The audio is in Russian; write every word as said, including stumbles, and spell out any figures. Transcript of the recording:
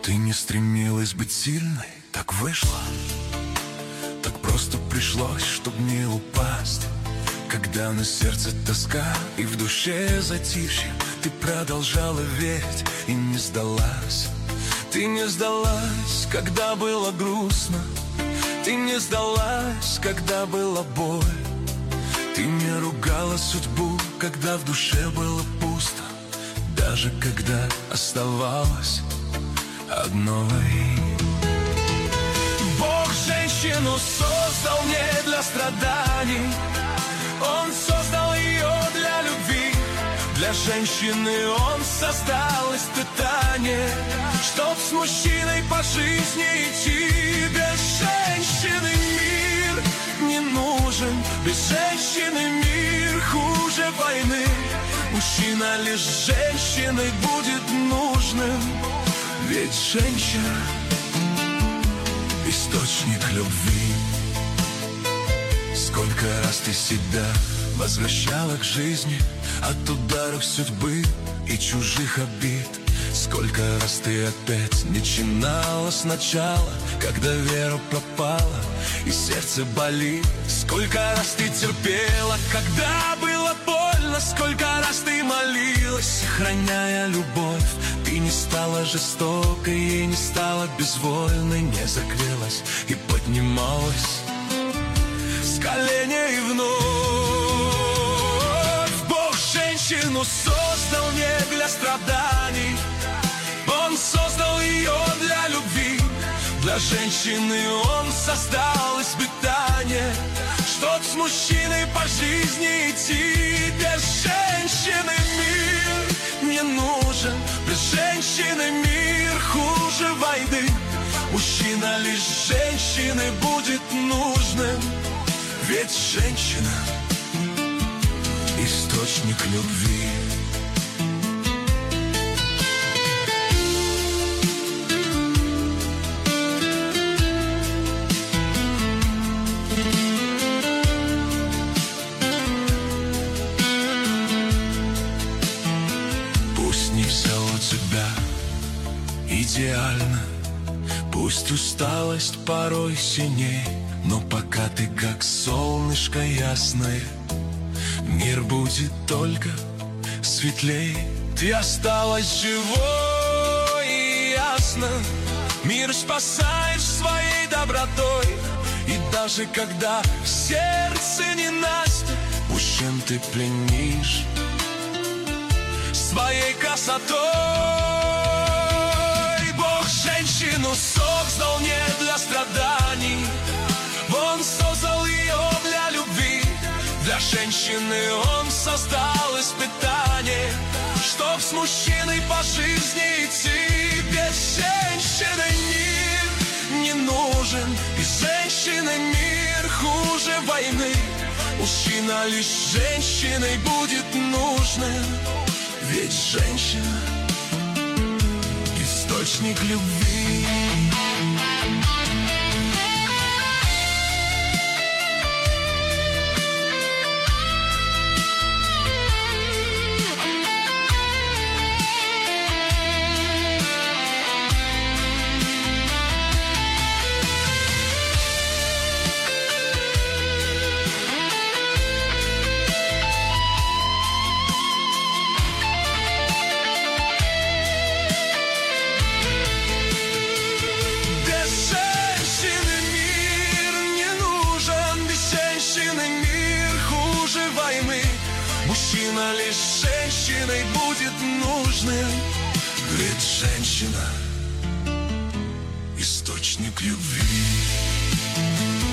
Ты не стремилась быть сильной, так вышло. Так просто пришлось, чтоб не упасть. Когда на сердце тоска и в душе затишье, ты продолжала верить и не сдалась. Ты не сдалась, когда было грустно. Ты не сдалась, когда была боль. Ты не ругала судьбу, когда в душе было пусто, даже когда оставалось одной. Бог женщину создал не для страданий, Он создал ее для любви. Для женщины Он создал испытание, чтоб с мужчиной по жизни идти. Без женщины мир не нужен, без женщины мир хуже войны. Мужчина лишь женщиной будет нужным, ведь женщина — источник любви. Сколько раз ты себя возвращала к жизни от ударов судьбы и чужих обид. Сколько раз ты опять начинала сначала, когда вера пропала и сердце болит. Сколько раз ты терпела, когда было больно. Сколько раз ты молилась, сохраняя любовь. Ты не стала жестокой и не стала безвольной, не закрылась и поднималась с коленей вновь. Бог женщину создал не для страданий, Он создал ее для любви. Для женщины Он создал испытание, чтоб с мужчиной по жизни идти. Без женщины мир не нужен, без женщины мир хуже войны. Мужчина лишь женщиной будет нужным, ведь женщина — источник любви. Пусть не все у тебя идеально, пусть усталость порой сильней, но пока ты как солнышко ясное, мир будет только светлей. Ты осталась живой и ясно, мир спасаешь своей добротой. И даже когда в сердце ненастье, мужчин ты пленишь своей красотой. Бог женщину создал не для страданий, Он создал ее для любви. Для женщины Он создал испытание, чтоб с мужчиной по жизни идти. Без женщины мир не нужен, без женщины мир хуже войны. Мужчина лишь женщиной будет нужным, ведь женщина — источник любви. Мужчина лишь женщиной будет нужным, ведь женщина — источник любви.